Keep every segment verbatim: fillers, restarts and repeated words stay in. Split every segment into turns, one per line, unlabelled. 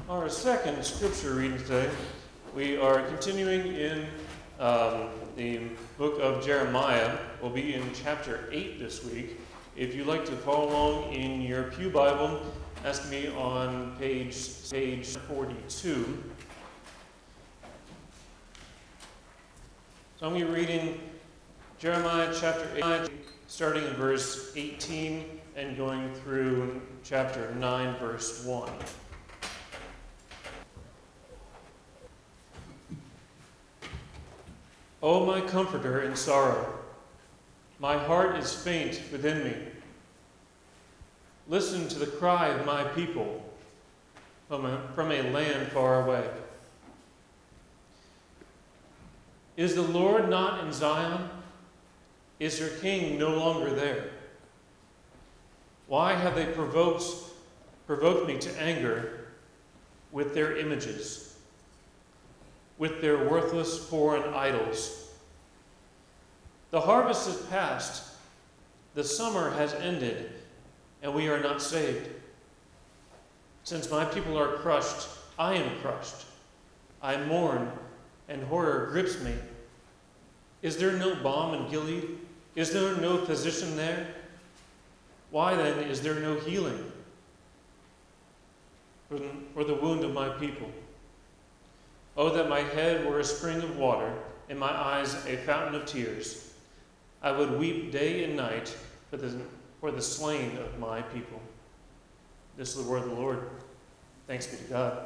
Our second scripture reading today, we are continuing in um, the book of Jeremiah. We'll be in chapter eight this week. If you'd like to follow along in your pew Bible, ask me on page, page forty-two. So I'm going to be reading Jeremiah chapter eight, starting in verse eighteen and going through chapter nine, verse one. O my comforter in sorrow, my heart is faint within me. Listen to the cry of my people from a, from a land far away. Is the Lord not in Zion? Is your king no longer there? Why have they provoked, provoked me to anger with their images, with their worthless foreign idols? The harvest is past, the summer has ended, and we are not saved. Since my people are crushed, I am crushed. I mourn, and horror grips me. Is there no balm in Gilead? Is there no physician there? Why then is there no healing for the wound of my people? Oh, that my head were a spring of water, and my eyes a fountain of tears. I would weep day and night for the, for the slain of my people. This is the word of the Lord. Thanks be to God.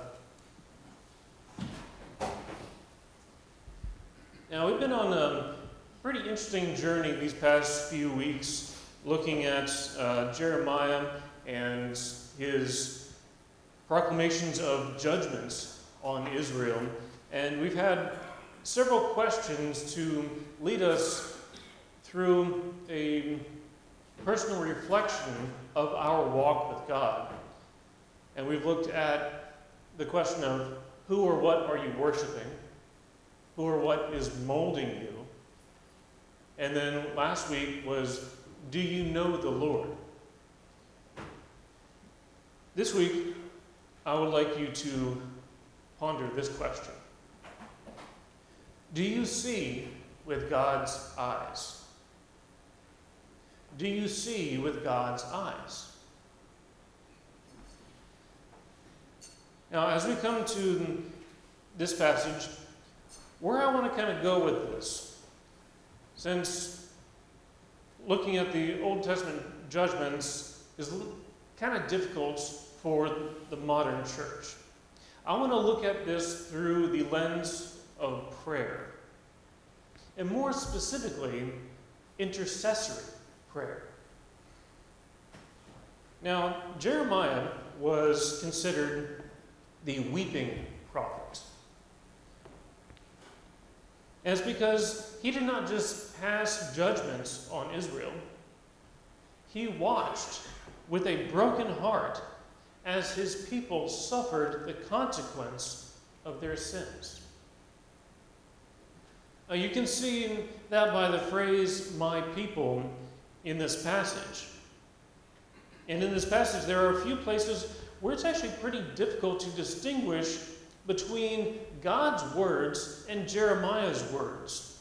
Now, we've been on a pretty interesting journey these past few weeks, looking at uh, Jeremiah and his proclamations of judgments on Israel. And we've had several questions to lead us through a personal reflection of our walk with God. And we've looked at the question of who or what are you worshiping? Who or what is molding you? And then last week was, do you know the Lord? This week, I would like you to ponder this question. Do you see with God's eyes? Do you see with God's eyes? Now, as we come to this passage, where I want to kind of go with this, since looking at the Old Testament judgments is kind of difficult for the modern church, I want to look at this through the lens of prayer, and more specifically, intercessory prayer. Now, Jeremiah was considered the weeping prophet. And it's because he did not just pass judgments on Israel. He watched with a broken heart as his people suffered the consequence of their sins. Now, you can see that by the phrase, my people, in this passage. And in this passage, there are a few places where it's actually pretty difficult to distinguish between God's words and Jeremiah's words.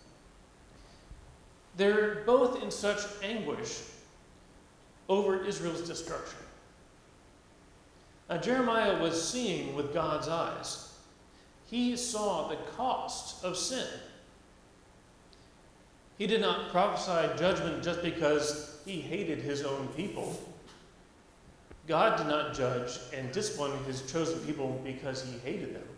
They're both in such anguish over Israel's destruction. Now, Jeremiah was seeing with God's eyes. He saw the cost of sin. He did not prophesy judgment just because he hated his own people. God did not judge and discipline his chosen people because he hated them.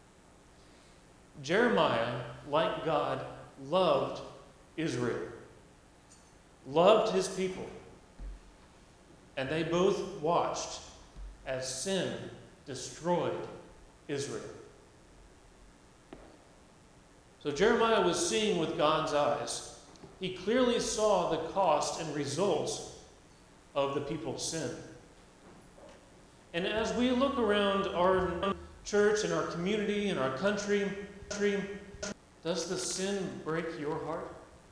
Jeremiah, like God, loved Israel, loved his people, and they both watched as sin destroyed Israel. So Jeremiah was seeing with God's eyes. He clearly saw the cost and results of the people's sin. And as we look around our church and our community and our country, does the sin break your heart?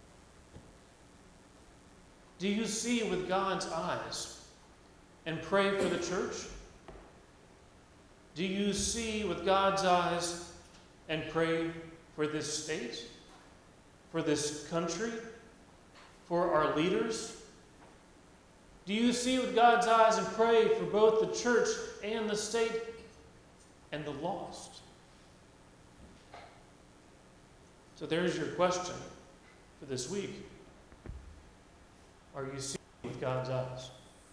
Do you see with God's eyes and pray for the church? Do you see with God's eyes and pray for this state, for this country, for our leaders? Do you see with God's eyes and pray for both the church and the state and the lost? So there's your question for this week. Are you seeing with God's eyes?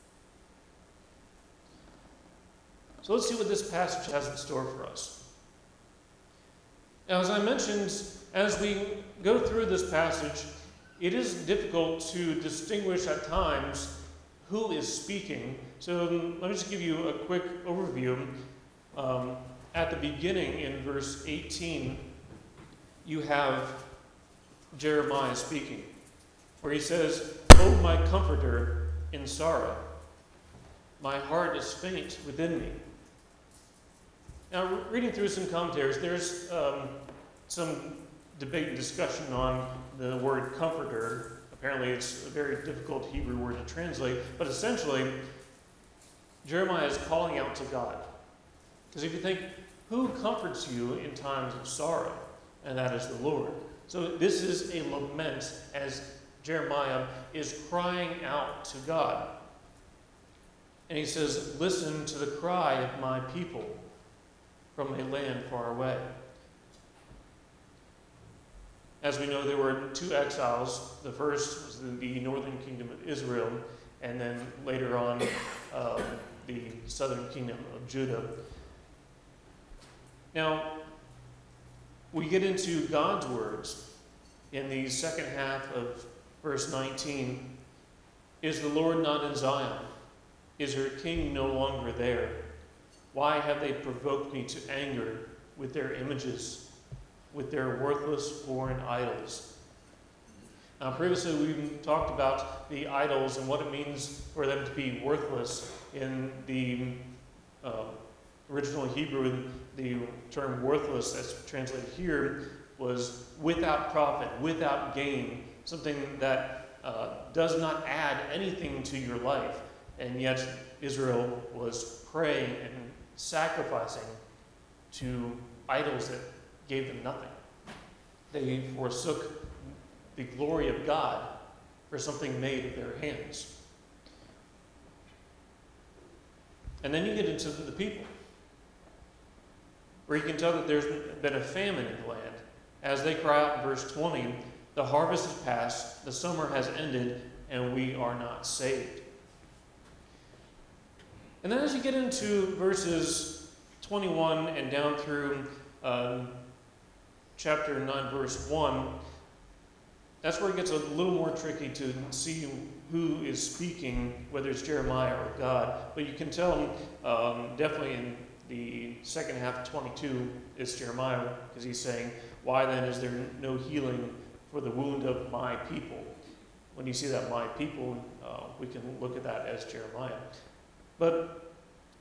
So let's see what this passage has in store for us. Now, as I mentioned, as we go through this passage, it is difficult to distinguish at times who is speaking. So let me just give you a quick overview. Um, at the beginning, in verse eighteen, you have Jeremiah speaking, where he says, "O my comforter in sorrow, my heart is faint within me." Now, reading through some commentaries, there's um, some debate and discussion on the word comforter. Apparently, it's a very difficult Hebrew word to translate, but essentially, Jeremiah is calling out to God. Because if you think, who comforts you in times of sorrow? And that is the Lord. So this is a lament as Jeremiah is crying out to God. And he says, "Listen to the cry of my people from a land far away." As we know, there were two exiles. The first was the northern kingdom of Israel, and then later on, uh, the southern kingdom of Judah. Now, we get into God's words in the second half of verse nineteen. "Is the Lord not in Zion? Is her king no longer there? Why have they provoked me to anger with their images, with their worthless foreign idols?" Now, previously we talked about the idols and what it means for them to be worthless. In the uh, original Hebrew, the term worthless that's translated here was without profit, without gain, something that uh, does not add anything to your life. And yet Israel was praying and sacrificing to idols that gave them nothing. They forsook the glory of God for something made of their hands. And then you get into the people, where you can tell that there's been a famine in the land. As they cry out in verse twenty, "The harvest is past, the summer has ended, and we are not saved." And then as you get into verses twenty-one and down through um, chapter nine, verse one, that's where it gets a little more tricky to see who is speaking, whether it's Jeremiah or God. But you can tell um, definitely in the second half of twenty-two, it's Jeremiah, because he's saying, "Why then is there no healing for the wound of my people?" When you see that "my people," uh, we can look at that as Jeremiah. But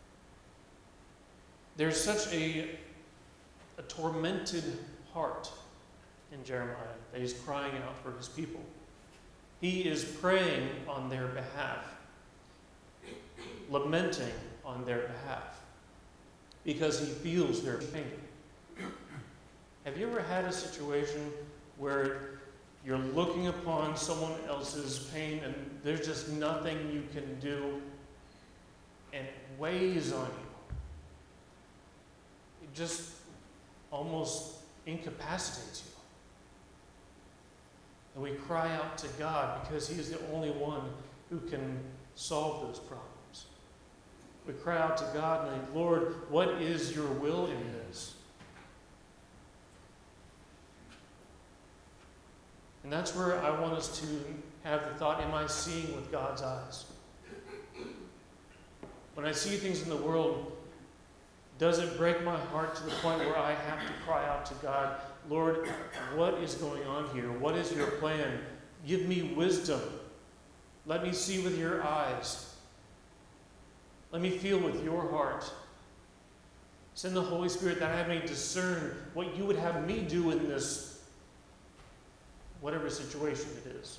there's such a, a tormented heart in Jeremiah that he's crying out for his people. He is praying on their behalf, lamenting on their behalf, because he feels their pain. Have you ever had a situation where you're looking upon someone else's pain and there's just nothing you can do, and it weighs on you? It just almost incapacitates you. And we cry out to God because he is the only one who can solve those problems. We cry out to God and say, "Lord, what is your will in this?" And that's where I want us to have the thought, am I seeing with God's eyes? When I see things in the world, does it break my heart to the point where I have to cry out to God, "Lord, what is going on here? What is your plan? Give me wisdom. Let me see with your eyes. Let me feel with your heart. Send the Holy Spirit that I may discern what you would have me do in this, whatever situation it is."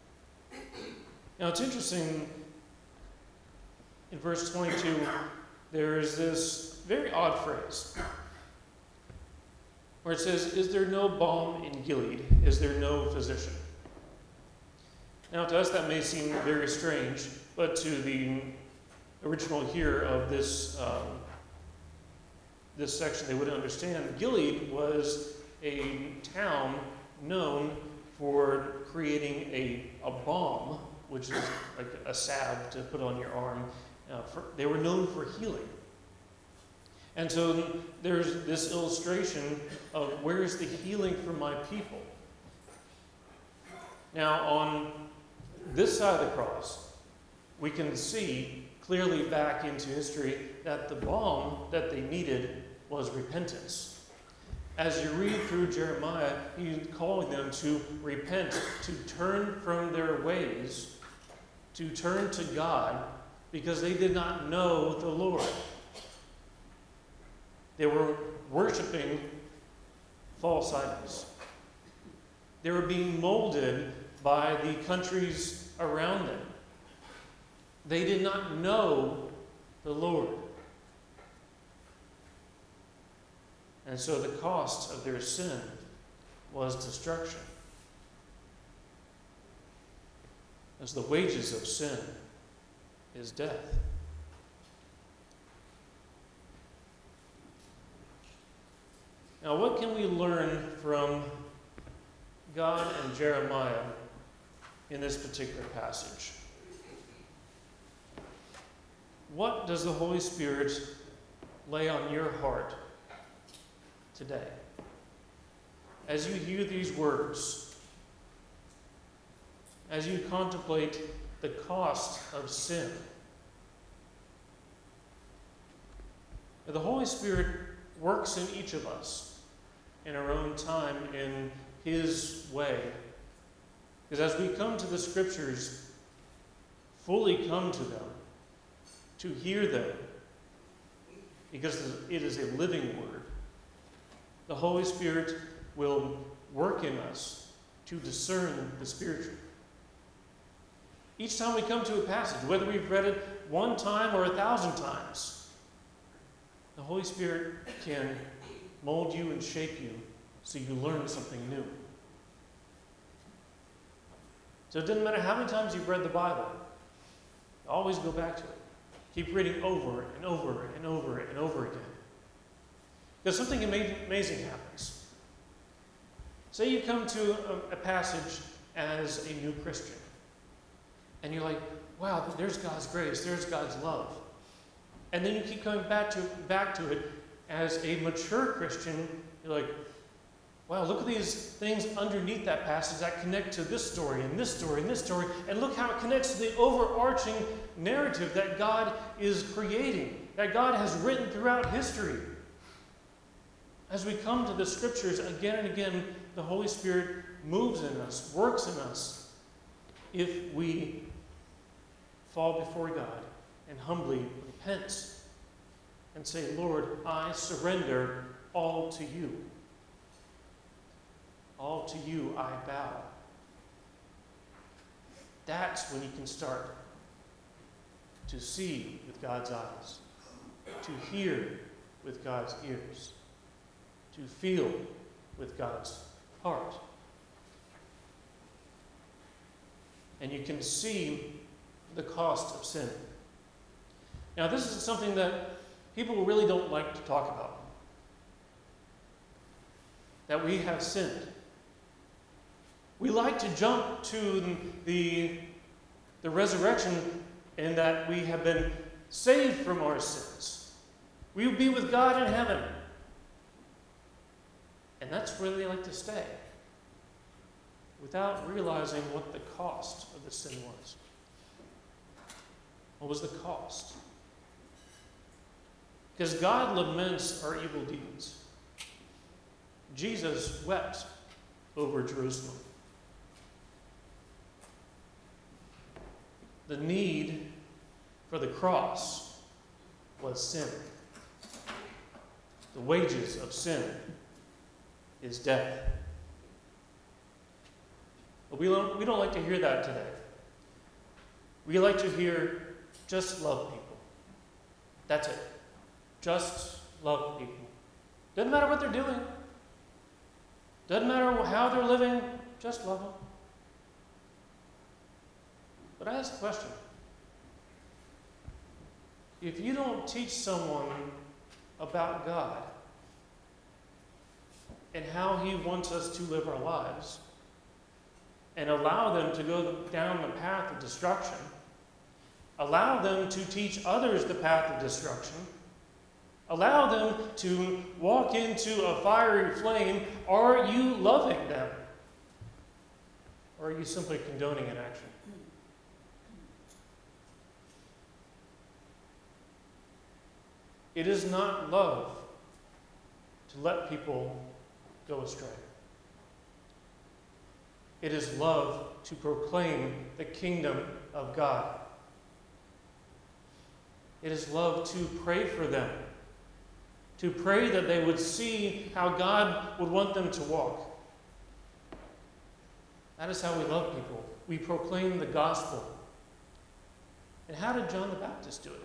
Now it's interesting, in verse twenty-two, there's this very odd phrase where it says, "Is there no balm in Gilead? Is there no physician?" Now, to us that may seem very strange, but to the original hearer of this um, this section, they wouldn't understand. Gilead was a town known for creating a, a balm, which is like a salve to put on your arm. Uh, for, they were known for healing. And so there's this illustration of where is the healing for my people? Now, on this side of the cross, we can see clearly back into history that the balm that they needed was repentance. As you read through Jeremiah, he's calling them to repent, to turn from their ways, to turn to God, because they did not know the Lord. They were worshiping false idols. They were being molded by the countries around them. They did not know the Lord. And so the cost of their sin was destruction. As the wages of sin is death. Now, what can we learn from God and Jeremiah in this particular passage? What does the Holy Spirit lay on your heart today? As you hear these words, as you contemplate the cost of sin, the Holy Spirit works in each of us in our own time, in His way. Because as we come to the Scriptures, fully come to them, to hear them, because it is a living word, the Holy Spirit will work in us to discern the spiritual. Each time we come to a passage, whether we've read it one time or a thousand times, the Holy Spirit can mold you and shape you so you learn something new. So it doesn't matter how many times you've read the Bible, always go back to it. Keep reading over and over and over and over again. Because something amazing happens. Say you come to a, a passage as a new Christian, and you're like, wow, there's God's grace, there's God's love. And then you keep coming back to, back to it as a mature Christian. You're like, wow, look at these things underneath that passage that connect to this story and this story and this story. And look how it connects to the overarching narrative that God is creating, that God has written throughout history. As we come to the Scriptures again and again, the Holy Spirit moves in us, works in us, if we fall before God and humbly repent and say, Lord, I surrender all to you. All to you I bow. That's when you can start to see with God's eyes, to hear with God's ears, to feel with God's heart. And you can see the cost of sin. Now, this is something that people really don't like to talk about. That we have sinned. We like to jump to the, the resurrection in that we have been saved from our sins. We will be with God in heaven. And that's where they like to stay, without realizing what the cost of the sin was. What was the cost? Because God laments our evil deeds. Jesus wept over Jerusalem. The need for the cross was sin. The wages of sin is death. But we don't, we don't like to hear that today. We like to hear, just love people. That's it. Just love people. Doesn't matter what they're doing. Doesn't matter how they're living. Just love them. But I ask a question. If you don't teach someone about God and how He wants us to live our lives, and allow them to go down the path of destruction, allow them to teach others the path of destruction, allow them to walk into a fiery flame, are you loving them? Or are you simply condoning inaction? It is not love to let people go astray. It is love to proclaim the kingdom of God. It is love to pray for them, to pray that they would see how God would want them to walk. That is how we love people. We proclaim the gospel. And how did John the Baptist do it?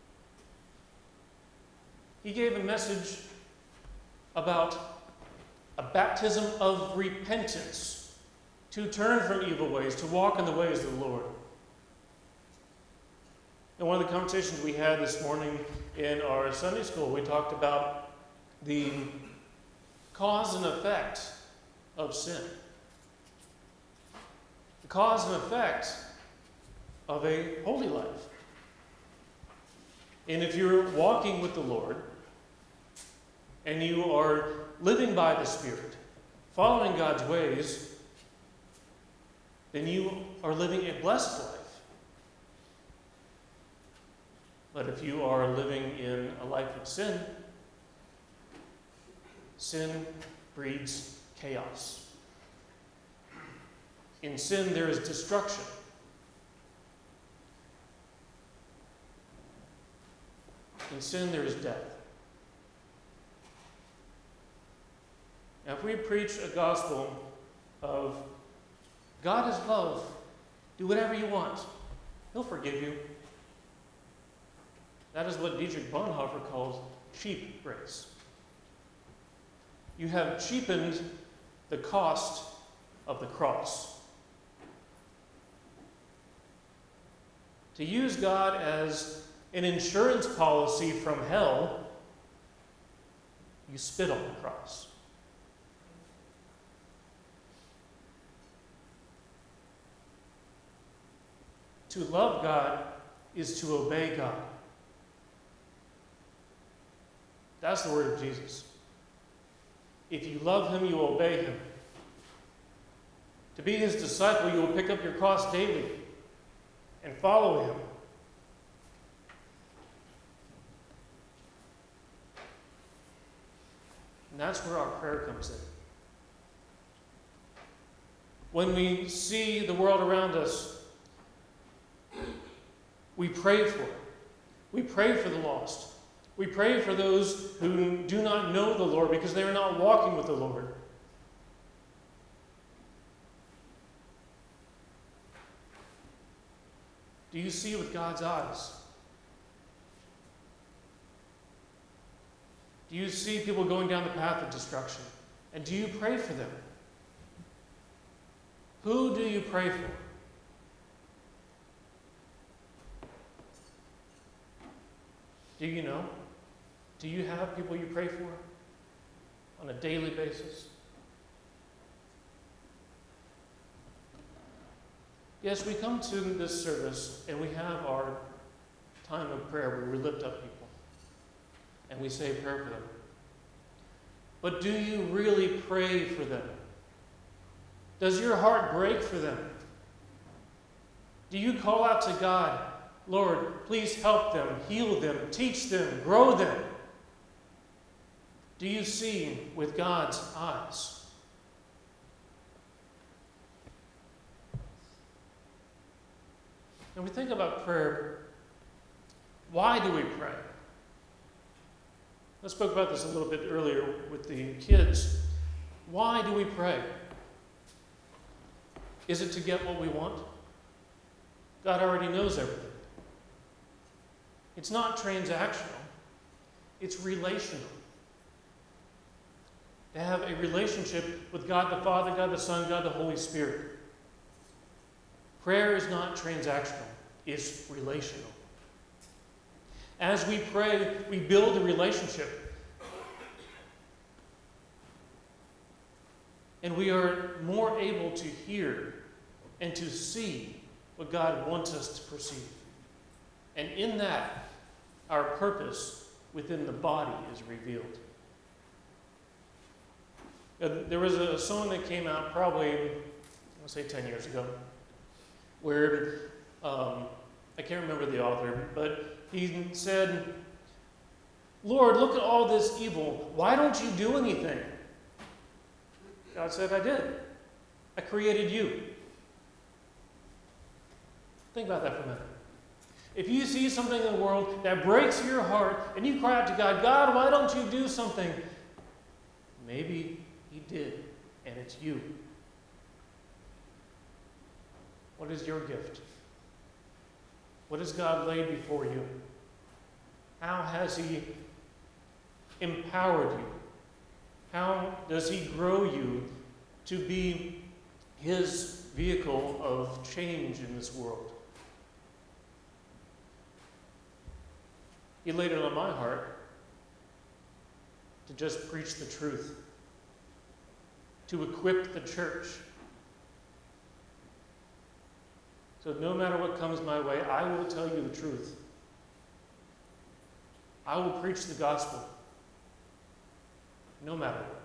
He gave a message about a baptism of repentance, to turn from evil ways, to walk in the ways of the Lord. In one of the conversations we had this morning in our Sunday school, we talked about the cause and effect of sin. The cause and effect of a holy life. And if you're walking with the Lord, and you are living by the Spirit, following God's ways, then you are living a blessed life. But if you are living in a life of sin, sin breeds chaos. In sin, there is destruction. In sin, there is death. Now, if we preach a gospel of God is love, do whatever you want, He'll forgive you. That is what Dietrich Bonhoeffer calls cheap grace. You have cheapened the cost of the cross. To use God as an insurance policy from hell, you spit on the cross. To love God is to obey God. That's the word of Jesus. If you love Him, you will obey Him. To be His disciple, you will pick up your cross daily and follow Him. And that's where our prayer comes in. When we see the world around us, we pray for it. We pray for the lost. We pray for those who do not know the Lord because they are not walking with the Lord. Do you see with God's eyes? Do you see people going down the path of destruction? And do you pray for them? Who do you pray for? Do you know? Do you have people you pray for on a daily basis? Yes, we come to this service and we have our time of prayer where we lift up people and we say a prayer for them. But do you really pray for them? Does your heart break for them? Do you call out to God, Lord, please help them, heal them, teach them, grow them? Do you see with God's eyes? When we think about prayer, why do we pray? I spoke about this a little bit earlier with the kids. Why do we pray? Is it to get what we want? God already knows everything. It's not transactional. It's relational. To have a relationship with God the Father, God the Son, God the Holy Spirit. Prayer is not transactional, it's relational. As we pray, we build a relationship. And we are more able to hear and to see what God wants us to perceive. And in that, our purpose within the body is revealed. Uh, There was a song that came out probably, I'll say ten years ago, where um, I can't remember the author, but he said, "Lord, look at all this evil. Why don't you do anything?" God said, "I did. I created you." Think about that for a minute. If you see something in the world that breaks your heart and you cry out to God, "God, why don't you do something?" Maybe He did, and it's you. What is your gift? What has God laid before you? How has He empowered you? How does He grow you to be His vehicle of change in this world? He laid it on my heart to just preach the truth, to equip the church. So no matter what comes my way, I will tell you the truth. I will preach the gospel, no matter what.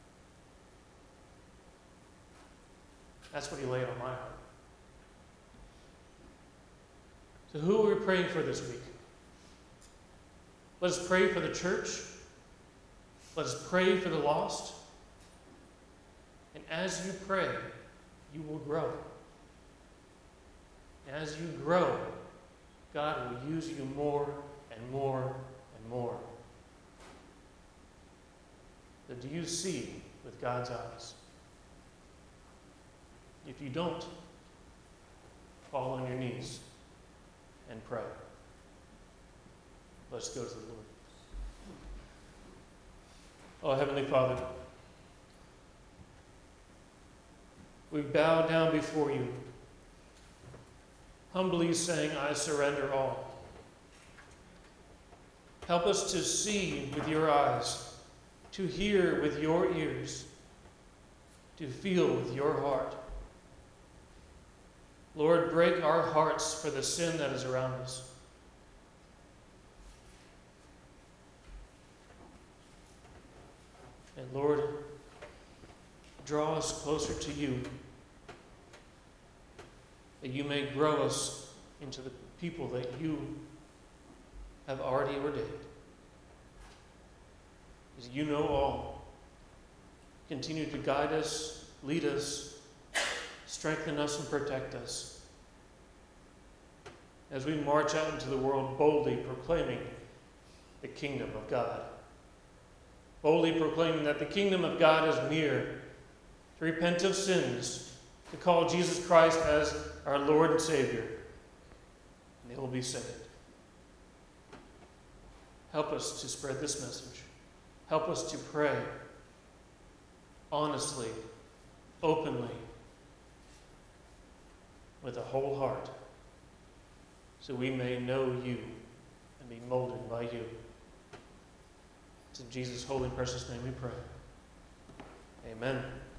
That's what He laid on my heart. So who are we praying for this week? Let us pray for the church. Let us pray for the lost. And as you pray, you will grow. As you grow, God will use you more and more and more. So do you see with God's eyes? If you don't, fall on your knees and pray. Let's go to the Lord. Oh, Heavenly Father, we bow down before you, humbly saying, "I surrender all." Help us to see with your eyes, to hear with your ears, to feel with your heart. Lord, break our hearts for the sin that is around us. And Lord, draw us closer to you, that you may grow us into the people that you have already ordained. Because you know all. Continue to guide us, lead us, strengthen us, and protect us as we march out into the world boldly proclaiming the kingdom of God. Boldly proclaiming that the kingdom of God is near, to repent of sins, to call Jesus Christ as our Lord and Savior, and they will be saved. Help us to spread this message. Help us to pray honestly, openly, with a whole heart, so we may know you and be molded by you. It's in Jesus' holy and precious name we pray. Amen.